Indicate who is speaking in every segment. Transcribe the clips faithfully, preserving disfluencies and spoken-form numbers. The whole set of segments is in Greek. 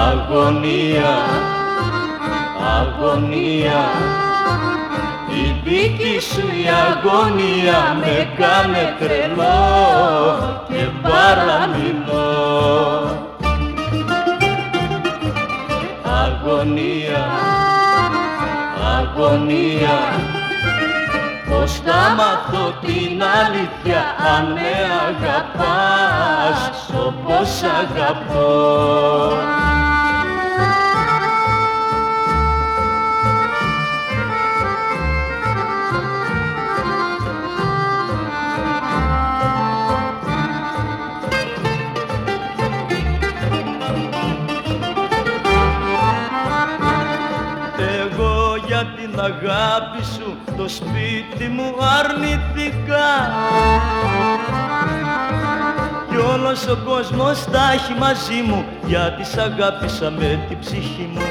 Speaker 1: αγωνία, αγωνία. Η δική σου η αγωνία με κάνε τρελό και παραμιλώ. Αγωνία, αγωνία, πώς θα μάθω την αλήθεια αν με αγαπάς όπως αγαπώ. Για την αγάπη σου το σπίτι μου αρνηθήκα κι όλος ο κόσμος τα έχει μαζί μου γιατί σ' αγάπησα με την ψυχή μου.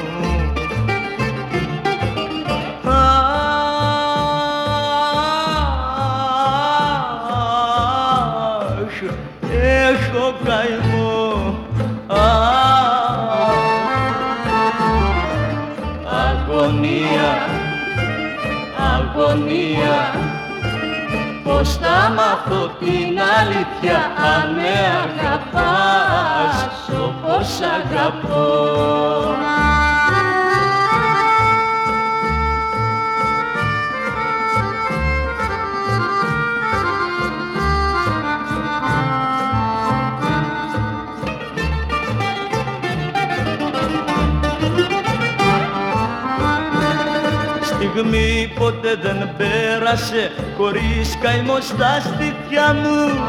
Speaker 1: Αχ, έχω καημό. Αγωνία, αγωνία, πώς θα μάθω την αλήθεια αν με αγαπάς όπως αγαπώ. Στιγμή ποτέ δεν πέρασε χωρίς καημό στα στήθια μου,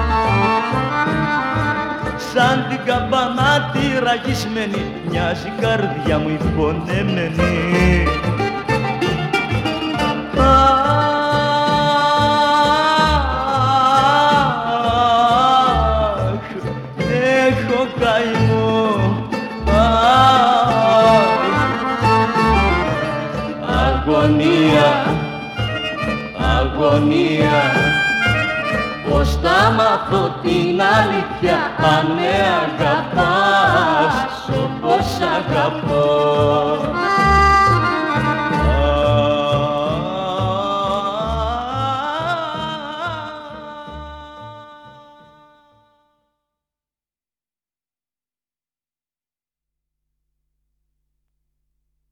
Speaker 1: σαν την καμπάνα τη ραγισμένη μοιάζει η καρδιά μου υπονεμένη. Αχ, έχω καημό. Αγωνία, αγωνία, πώς θα μάθω την αλήθεια αν με αγαπάς όπως αγαπώ.